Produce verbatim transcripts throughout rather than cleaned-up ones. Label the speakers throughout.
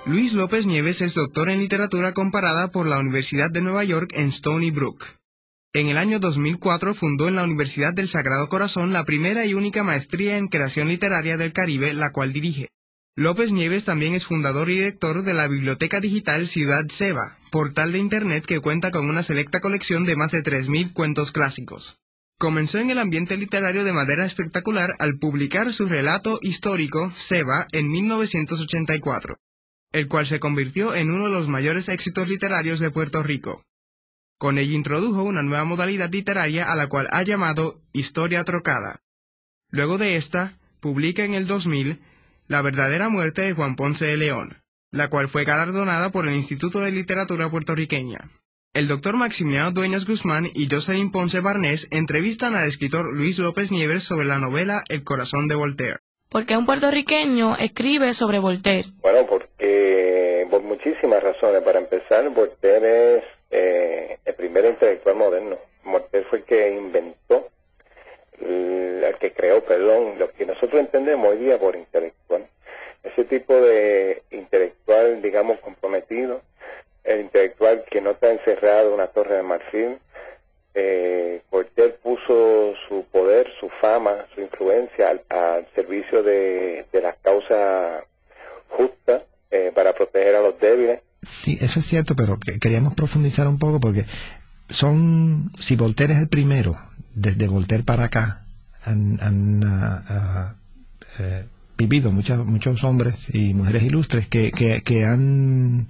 Speaker 1: Luis López Nieves es doctor en literatura comparada por la Universidad de Nueva York en Stony Brook. En el año dos mil cuatro fundó en la Universidad del Sagrado Corazón la primera y única maestría en creación literaria del Caribe, la cual dirige. López Nieves también es fundador y director de la biblioteca digital Ciudad Seva, portal de internet que cuenta con una selecta colección de más de tres mil cuentos clásicos. Comenzó en el ambiente literario de manera espectacular al publicar su relato histórico, Seva, en mil novecientos ochenta y cuatro, el cual se convirtió en uno de los mayores éxitos literarios de Puerto Rico. Con ello introdujo una nueva modalidad literaria a la cual ha llamado historia trocada. Luego de esta, publica en el dos mil La verdadera muerte de Juan Ponce de León, la cual fue galardonada por el Instituto de Literatura Puertorriqueña. El doctor Maximiliano Dueñas Guzmán y Jocelyn Ponce Barnés entrevistan al escritor Luis López Nieves sobre la novela El corazón de Voltaire.
Speaker 2: ¿Por qué un puertorriqueño escribe sobre Voltaire?
Speaker 3: Bueno, porque por muchísimas razones. Para empezar, Voltaire es eh, el primer intelectual moderno. Voltaire fue el que inventó, el, el que creó, perdón, lo que nosotros entendemos hoy día por intelectual. Ese tipo de intelectual, digamos, comprometido, el intelectual que no está encerrado en una torre de marfil. Eh, Voltaire puso su poder, su fama, su influencia al, al servicio de, de las causas justas eh, para proteger a los débiles.
Speaker 4: Sí, eso es cierto, pero que queríamos profundizar un poco porque son, si Voltaire es el primero, desde Voltaire para acá han, han uh, uh, eh, vivido muchos muchos hombres y mujeres ilustres que, que, que han,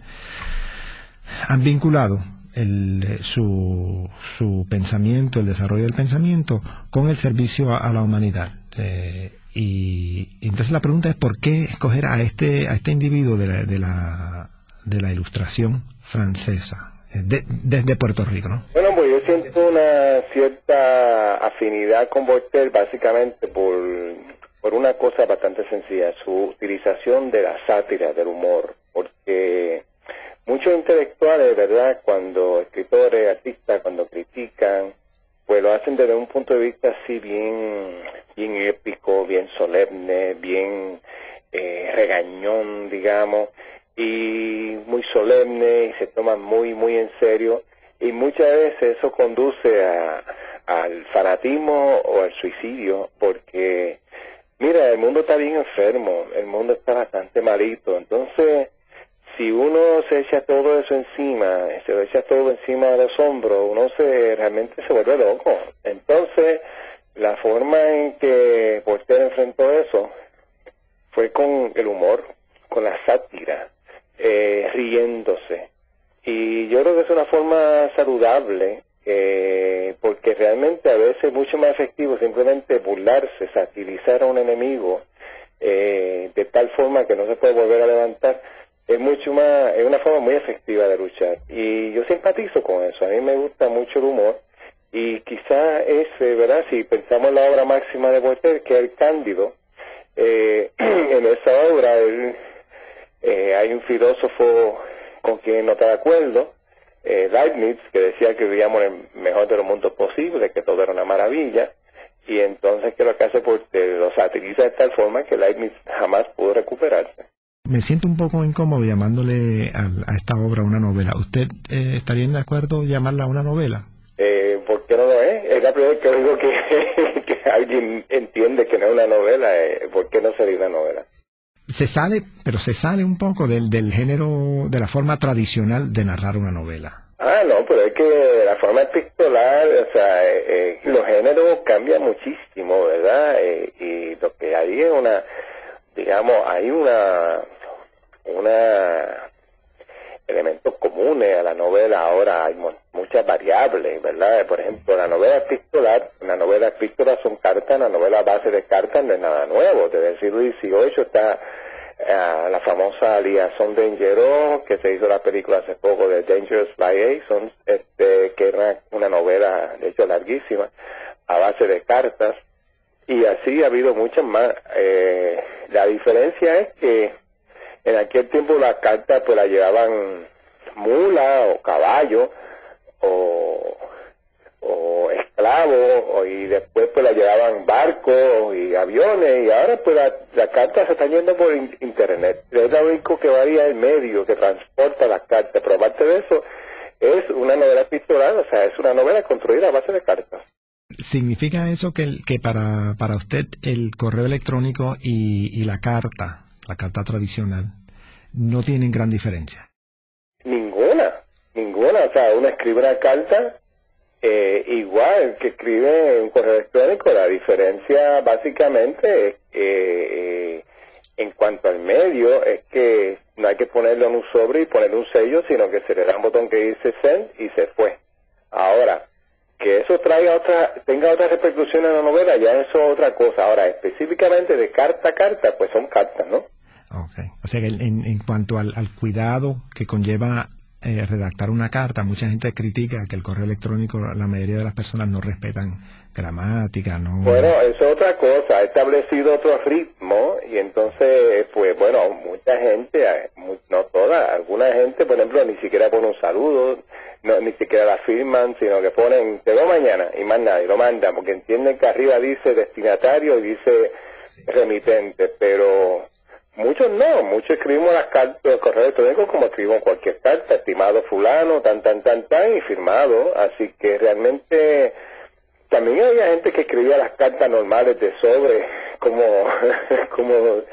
Speaker 4: han vinculado El, su, su pensamiento, el desarrollo del pensamiento con el servicio a, a la humanidad. Eh, y, y entonces la pregunta es ¿por qué escoger a este a este individuo de la, de la, de la ilustración francesa de, desde Puerto Rico, ¿no?
Speaker 3: Bueno, pues yo siento una cierta afinidad con Voltaire básicamente por, por una cosa bastante sencilla, su utilización de la sátira, del humor, porque muchos intelectuales, ¿verdad?, cuando escritores, artistas, cuando critican, pues lo hacen desde un punto de vista así bien, bien épico, bien solemne, bien eh, regañón, digamos, y muy solemne, y se toman muy, muy en serio, y muchas veces eso conduce a, al fanatismo o al suicidio, porque, mira, el mundo está bien enfermo, el mundo está bastante malito, entonces si uno se echa todo eso encima, se lo echa todo encima de los hombros, uno se realmente se vuelve loco. Entonces, la forma en que Voltaire enfrentó eso fue con el humor, con la sátira, eh, riéndose. Y yo creo que es una forma saludable, eh, porque realmente a veces es mucho más efectivo simplemente burlarse, satirizar a un enemigo, eh, de tal forma que no se puede volver a levantar. Es mucho más, es una forma muy efectiva de luchar, y yo simpatizo con eso. A mí me gusta mucho el humor, y quizá es, ¿verdad?, si pensamos en la obra máxima de Voltaire, que es el Cándido, eh, en esa obra él, eh, hay un filósofo con quien no está de acuerdo, eh, Leibniz, que decía que vivíamos en el mejor de los mundos posibles, que todo era una maravilla, y entonces que lo que hace Voltaire lo satiriza de tal forma que Leibniz jamás pudo recuperarse.
Speaker 4: Me siento un poco incómodo llamándole a, a esta obra una novela. ¿Usted eh, estaría de acuerdo llamarla una novela?
Speaker 3: Eh, ¿Por qué no lo es? Es la primera vez que digo que, que alguien entiende que no es una novela. Eh, ¿Por qué no sería una novela?
Speaker 4: Se sale, pero se sale un poco del, del género, de la forma tradicional de narrar una novela.
Speaker 3: Ah, no, pero es que la forma epistolar, o sea, eh, eh, los géneros cambian muchísimo, ¿verdad? Eh, y lo que hay es una, digamos, hay una... una elementos comunes a la novela. Ahora hay muchas variables, ¿verdad? Por ejemplo, la novela epistolar, una novela epístola son cartas, la novela a base de cartas no es nada nuevo. Desde el siglo dieciocho está uh, la famosa liaison Dangereux, que se hizo la película hace poco de Dangerous Liaisons, este, que era una novela, de hecho, larguísima, a base de cartas, y así ha habido muchas más. Eh, la diferencia es que en aquel tiempo las cartas pues las llevaban mula o caballo o, o esclavos, y después pues la llevaban barcos y aviones, y ahora pues la, la carta se está yendo por in, internet. Es lo único que varía el medio que transporta las cartas, pero aparte de eso es una novela epistolar, o sea, es una novela construida a base de cartas.
Speaker 4: ¿Significa eso que, el, que para, para usted el correo electrónico y, y la carta, la carta tradicional, no tienen gran diferencia?
Speaker 3: Ninguna, ninguna. O sea, uno escribe una carta eh, igual que escribe un correo electrónico. La diferencia básicamente es que eh, en cuanto al medio es que no hay que ponerlo en un sobre y ponerle un sello, sino que se le da un botón que dice send y se fue. Ahora, que eso traiga otra, tenga otra repercusión en la novela, ya eso es otra cosa. Ahora, específicamente de carta a carta, pues son cartas, ¿no?
Speaker 4: Okay. O sea que en, en cuanto al, al cuidado que conlleva eh, redactar una carta, mucha gente critica que el correo electrónico, la mayoría de las personas no respetan gramática, no...
Speaker 3: Bueno, eso es otra cosa, ha establecido otro ritmo, y entonces, pues bueno, mucha gente, no toda, alguna gente, por ejemplo, ni siquiera pone un saludo, no, ni siquiera la firman, sino que ponen, te veo mañana, y más nadie, lo mandan, porque entienden que arriba dice destinatario y dice remitente, pero muchos no, muchos escribimos las cartas, los correos electrónicos como escribimos cualquier carta, estimado fulano, tan, tan, tan, tan, y firmado, así que realmente también había gente que escribía las cartas normales de sobre, como, como,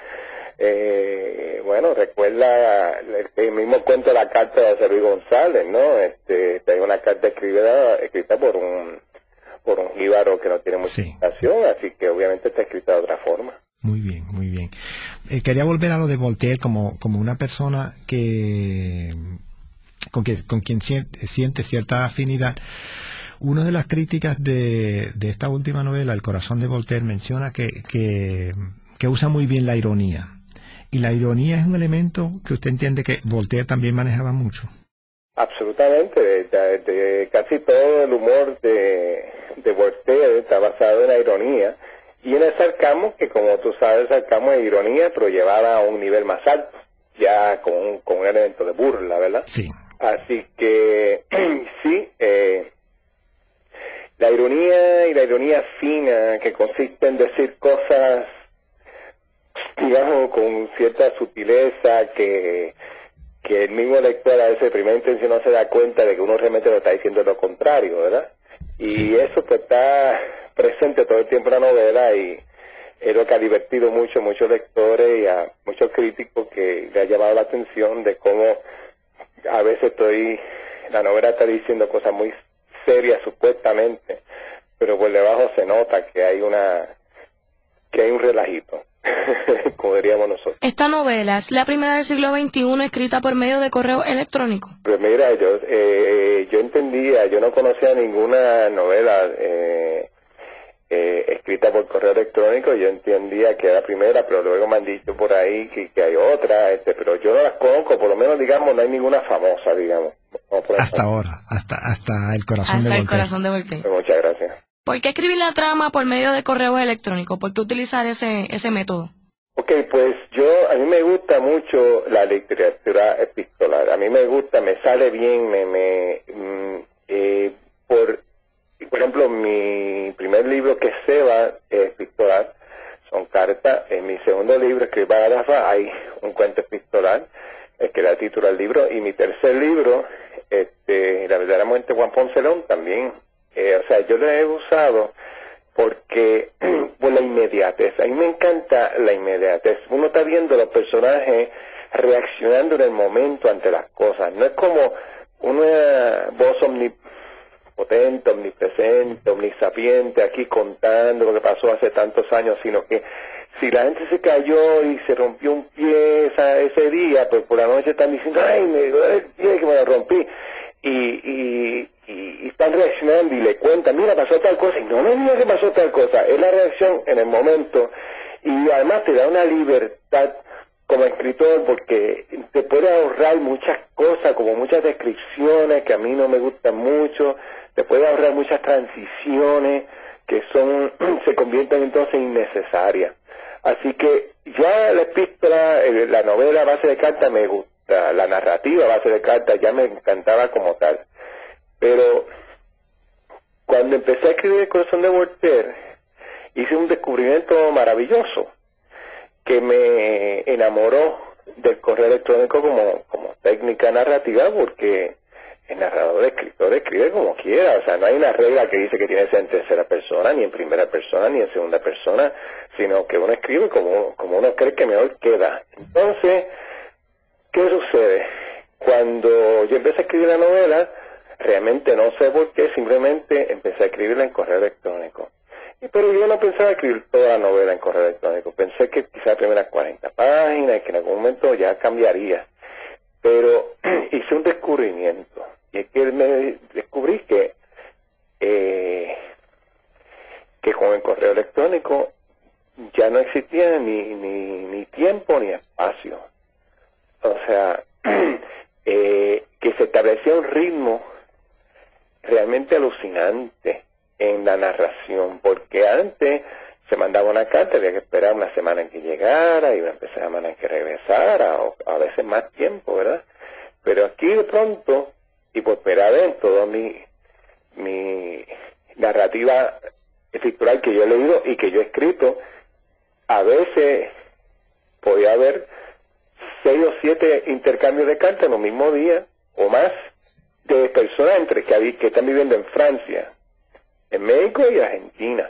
Speaker 3: eh, bueno, recuerda el, el mismo cuento de la carta de José Luis González, ¿no? Este, hay una carta escrita, escrita por un, por un jíbaro que no tiene mucha
Speaker 4: Sí.
Speaker 3: explicación, así que obviamente está escrita de otra forma.
Speaker 4: Muy bien, muy bien. Eh, quería volver a lo de Voltaire como, como una persona que con, que, con quien siente, siente cierta afinidad. Una de las críticas de, de esta última novela, El corazón de Voltaire, menciona que, que, que usa muy bien la ironía. Y la ironía es un elemento que usted entiende que Voltaire también manejaba mucho.
Speaker 3: Absolutamente, de, de, de casi todo el humor de, de Voltaire está basado en la ironía y en el sarcasmo, que como tú sabes, el sarcasmo es ironía, pero llevada a un nivel más alto, ya con, con un elemento de burla, ¿verdad?
Speaker 4: Sí.
Speaker 3: Así que sí, eh, la ironía y la ironía fina, que consiste en decir cosas, digamos, con cierta sutileza, que, que el mismo lector a veces de primera intención no se da cuenta de que uno realmente lo está diciendo lo contrario, ¿verdad? Y sí, eso pues está presente todo el tiempo en la novela, y es lo que ha divertido mucho a muchos lectores y a muchos críticos, que le ha llamado la atención de cómo a veces estoy, la novela está diciendo cosas muy serias supuestamente, pero por debajo se nota que hay una, que hay un relajito, como diríamos nosotros.
Speaker 2: Esta novela es la primera del siglo veintiuno escrita por medio de correo electrónico.
Speaker 3: Pues mira, yo, eh, yo entendía, yo no conocía ninguna novela eh, eh, escrita por correo electrónico, yo entendía que era la primera, pero luego me han dicho por ahí que, que hay otra, este, pero yo no las conozco, por lo menos digamos, no hay ninguna famosa, digamos.
Speaker 4: Hasta ahora, hasta hasta el corazón
Speaker 2: hasta
Speaker 4: de
Speaker 2: el
Speaker 4: Voltaire.
Speaker 2: corazón de Voltaire.
Speaker 3: Pues muchas gracias.
Speaker 2: ¿Por qué escribir la trama por medio de correos electrónicos? ¿Por qué utilizar ese ese método?
Speaker 3: Ok, pues yo, a mí me gusta mucho la literatura epistolar, a mí me gusta, me sale bien, me, me, mm, eh, por, por ejemplo, mi primer libro que es Seba, es epistolar, son cartas, en mi segundo libro, Escribir para Rafa, hay un cuento epistolar, es que da título al libro, y mi tercer libro, este, La verdadera muerte de Juan Ponce León, también, eh, o sea, yo lo he usado porque por la inmediatez, a mí me encanta la inmediatez, uno está viendo los personajes reaccionando en el momento ante las cosas, no es como una voz omnipotente, omnipresente, omnisapiente aquí contando lo que pasó hace tantos años, sino que si la gente se cayó y se rompió un pie esa, ese día, pues por la noche están diciendo, ay, me duele el pie que me lo rompí, y, y, y, y están reaccionando y le cuentan, mira, pasó tal cosa, y no me digas que pasó tal cosa, es la reacción en el momento, y además te da una libertad como escritor, porque te puede ahorrar muchas cosas, como muchas descripciones que a mí no me gustan mucho, te puede ahorrar muchas transiciones que son, se convierten entonces innecesarias. Así que ya la epístola, la novela a base de cartas me gusta, la narrativa a base de cartas ya me encantaba como tal. Pero cuando empecé a escribir El corazón de Voltaire, hice un descubrimiento maravilloso que me enamoró del correo electrónico como, como técnica narrativa, porque el narrador, el escritor, escribe como quiera. O sea, no hay una regla que dice que tiene que ser en tercera persona, ni en primera persona, ni en segunda persona, sino que uno escribe como, como uno cree que mejor queda. Entonces, ¿qué sucede? Cuando yo empecé a escribir la novela, realmente no sé por qué, simplemente empecé a escribirla en correo electrónico. Pero yo no pensaba escribir toda la novela en correo electrónico. Pensé que quizás las primeras cuarenta páginas, que en algún momento ya cambiaría. Pero hice un descubrimiento. Y es que me descubrí que, eh, que con el correo electrónico ya no existía ni, ni, ni tiempo ni espacio. O sea, eh, que se establecía un ritmo realmente alucinante en la narración, porque antes se mandaba una carta, había que esperar una semana en que llegara y una semana en que regresara, o a veces más tiempo, ¿verdad? Pero aquí de pronto, y por primera vez toda mi, mi narrativa escritural que yo he leído y que yo he escrito, a veces podía haber seis o siete intercambios de cartas en los mismos días, o más, de personas entre que, que están viviendo en Francia, en México y Argentina.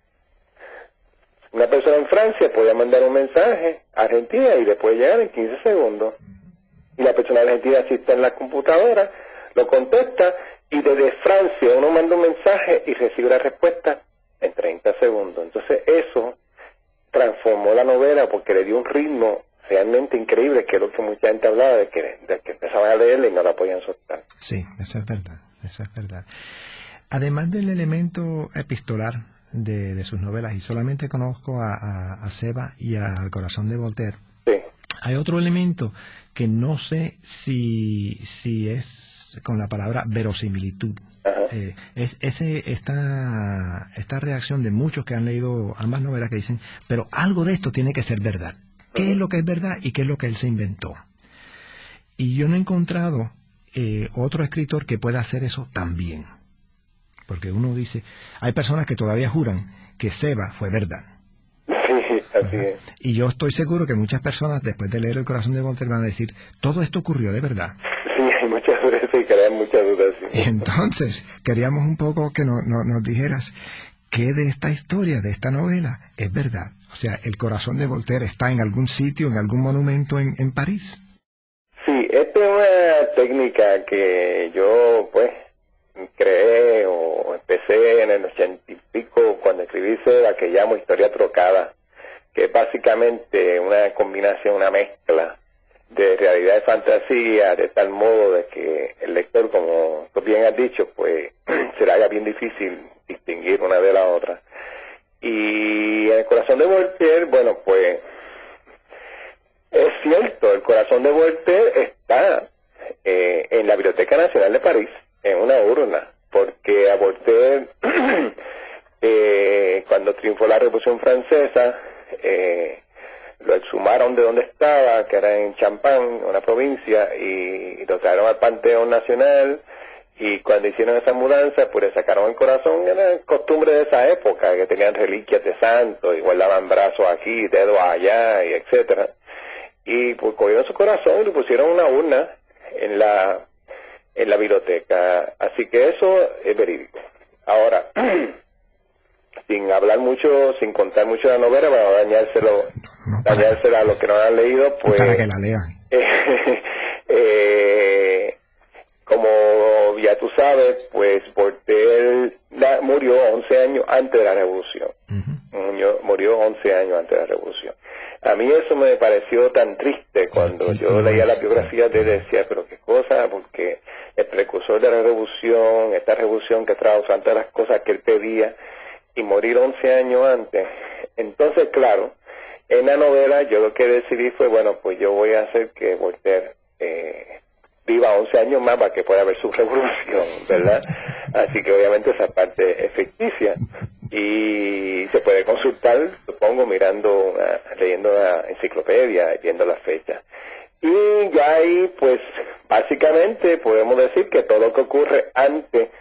Speaker 3: Una persona en Francia podía mandar un mensaje a Argentina y le puede llegar en quince segundos. Y la persona de Argentina, si está en la computadora, lo contesta, y desde Francia uno manda un mensaje y recibe la respuesta en treinta segundos. Entonces eso transformó la novela porque le dio un ritmo realmente increíble, que es lo que mucha gente hablaba, de que, de que empezaban a leerla y no la podían soltar.
Speaker 4: Sí, eso es verdad, eso es verdad. Además del elemento epistolar de, de sus novelas, y solamente conozco a, a, a Seba y a Al corazón de Voltaire,
Speaker 3: sí.
Speaker 4: Hay otro elemento que no sé si, si es con la palabra verosimilitud. Eh, es ese esta, esta reacción de muchos que han leído ambas novelas que dicen, pero algo de esto tiene que ser verdad. ¿Qué es lo que es verdad y qué es lo que él se inventó? Y yo no he encontrado eh, otro escritor que pueda hacer eso también. Porque uno dice, hay personas que todavía juran que Seba fue verdad.
Speaker 3: Sí, así es.
Speaker 4: Y yo estoy seguro que muchas personas, después de leer El corazón de Voltaire, van a decir, todo esto ocurrió de verdad.
Speaker 3: Sí, hay muchas dudas y crean muchas dudas. Sí.
Speaker 4: Y entonces, queríamos un poco que no, no, nos dijeras qué de esta historia, de esta novela, es verdad. O sea, El corazón de Voltaire está en algún sitio, en algún monumento en, en París.
Speaker 3: Sí, esta es una técnica que yo, pues, creé o empecé en el ochenta y pico cuando escribí la que llamo Historia Trocada, que es básicamente una combinación, una mezcla de realidad y fantasía, de tal modo de que el lector, como tú bien has dicho, pues se le haga bien difícil distinguir una de la otra. Y en El corazón de Voltaire, bueno, pues es cierto, El corazón de Voltaire está eh, en la Biblioteca Nacional de París, en una urna, porque a Voltaire, eh, cuando triunfó la Revolución Francesa, eh, lo exhumaron de donde estaba, que era en Champagne, una provincia, y, y lo trajeron al Panteón Nacional, y cuando hicieron esa mudanza, pues le sacaron el corazón. Era costumbre de esa época, que tenían reliquias de santos, y guardaban brazos aquí, dedos allá, y etcétera. Y pues cogieron su corazón y le pusieron una urna en la en la biblioteca, así que eso es verídico. Ahora, sin hablar mucho, sin contar mucho de la novela, para no dañárselo,
Speaker 4: No, no, para,
Speaker 3: dañárselo a los que no la han leído, pues...
Speaker 4: Para que la lean.
Speaker 3: Eh, eh, como ya tú sabes, pues Voltaire la, murió once años antes de la Revolución. Uh-huh. Murió, murió once años antes de la Revolución. A mí eso me pareció tan triste cuando yo leía la biografía de él, decía, pero qué cosa, porque el precursor de la revolución, esta revolución que trajo tantas las cosas que él pedía, y morir once años antes. Entonces, claro, en la novela yo lo que decidí fue, bueno, pues yo voy a hacer que Voltaire eh, viva once años más para que pueda ver su revolución, ¿verdad? Así que obviamente esa parte es ficticia. Y se puede consultar, supongo, mirando, una, leyendo la enciclopedia y viendo las fechas. Y ya ahí, pues, básicamente podemos decir que todo lo que ocurre antes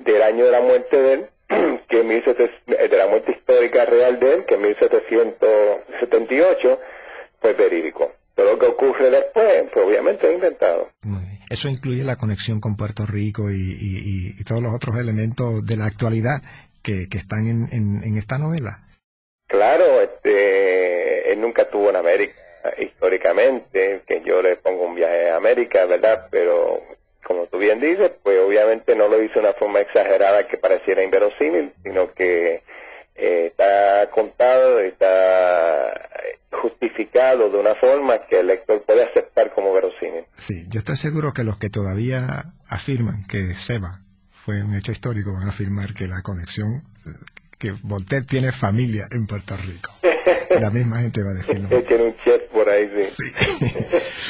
Speaker 3: del año de la muerte de él, que mil setecientos, de la muerte histórica real de él, que en mil setecientos setenta y ocho, fue verídico. Todo lo que ocurre después, pues obviamente es inventado.
Speaker 4: Muy bien. Eso incluye la conexión con Puerto Rico y, y, y todos los otros elementos de la actualidad que, que están en, en, en esta novela.
Speaker 3: Claro, este, él nunca estuvo en América históricamente, que yo le pongo un viaje a América, ¿verdad? Pero como tú bien dices, pues obviamente no lo hizo de una forma exagerada que pareciera inverosímil, sino que eh, está contado, está justificado de una forma que el lector puede aceptar como verosímil.
Speaker 4: Sí, yo estoy seguro que los que todavía afirman que Seba fue un hecho histórico van a afirmar que la conexión, que Voltaire tiene familia en Puerto Rico. La misma gente va a decirlo.
Speaker 3: Tiene un chef por ahí, sí.
Speaker 4: Sí.